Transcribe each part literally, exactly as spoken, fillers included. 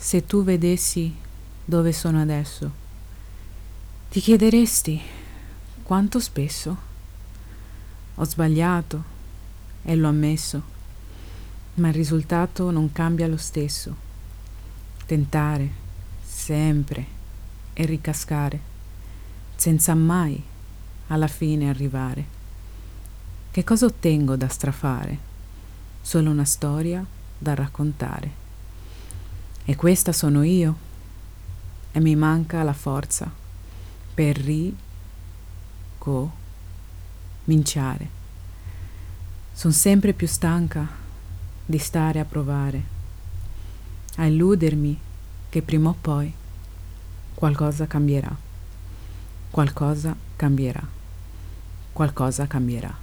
Se tu vedessi dove sono adesso, ti chiederesti quanto spesso ho sbagliato e l'ho ammesso, ma il risultato non cambia lo stesso. Tentare sempre e ricascare, senza mai alla fine arrivare. Che cosa ottengo da strafare? Solo una storia da raccontare. E questa sono io, e mi manca la forza per ricominciare. Sono sempre più stanca di stare a provare, a illudermi che prima o poi qualcosa cambierà, qualcosa cambierà, qualcosa cambierà.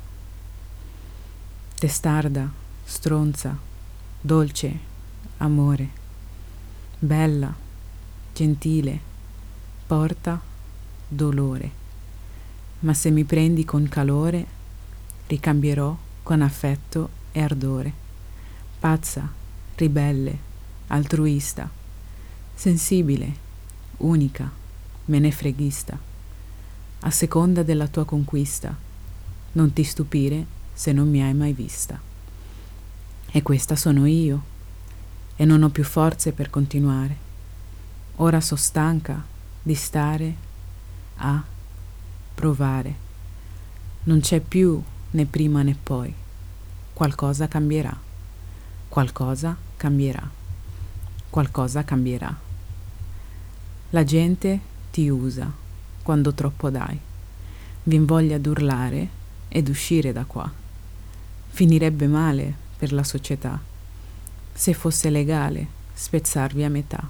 Testarda, stronza, dolce, amore, bella, gentile, porta dolore, ma se mi prendi con calore, ricambierò con affetto e ardore. Pazza, ribelle, altruista, sensibile, unica, menefreghista, a seconda della tua conquista, non ti stupire se non mi hai mai vista. E questa sono io, e non ho più forze per continuare. Ora so stanca di stare a provare. Non c'è più né prima né poi. Qualcosa cambierà. Qualcosa cambierà. Qualcosa cambierà. La gente ti usa quando troppo dai. Vien voglia d'urlare ed uscire da qua. Finirebbe male per la società se fosse legale spezzarvi a metà.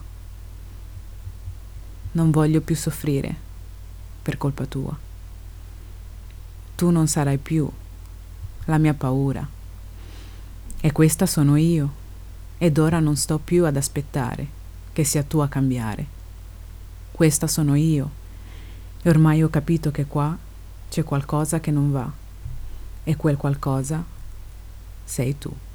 Non voglio più soffrire per colpa tua. Tu non sarai più la mia paura. E questa sono io, ed ora non sto più ad aspettare che sia tu a cambiare. Questa sono io, e ormai ho capito che qua c'è qualcosa che non va, e quel qualcosa sei tu.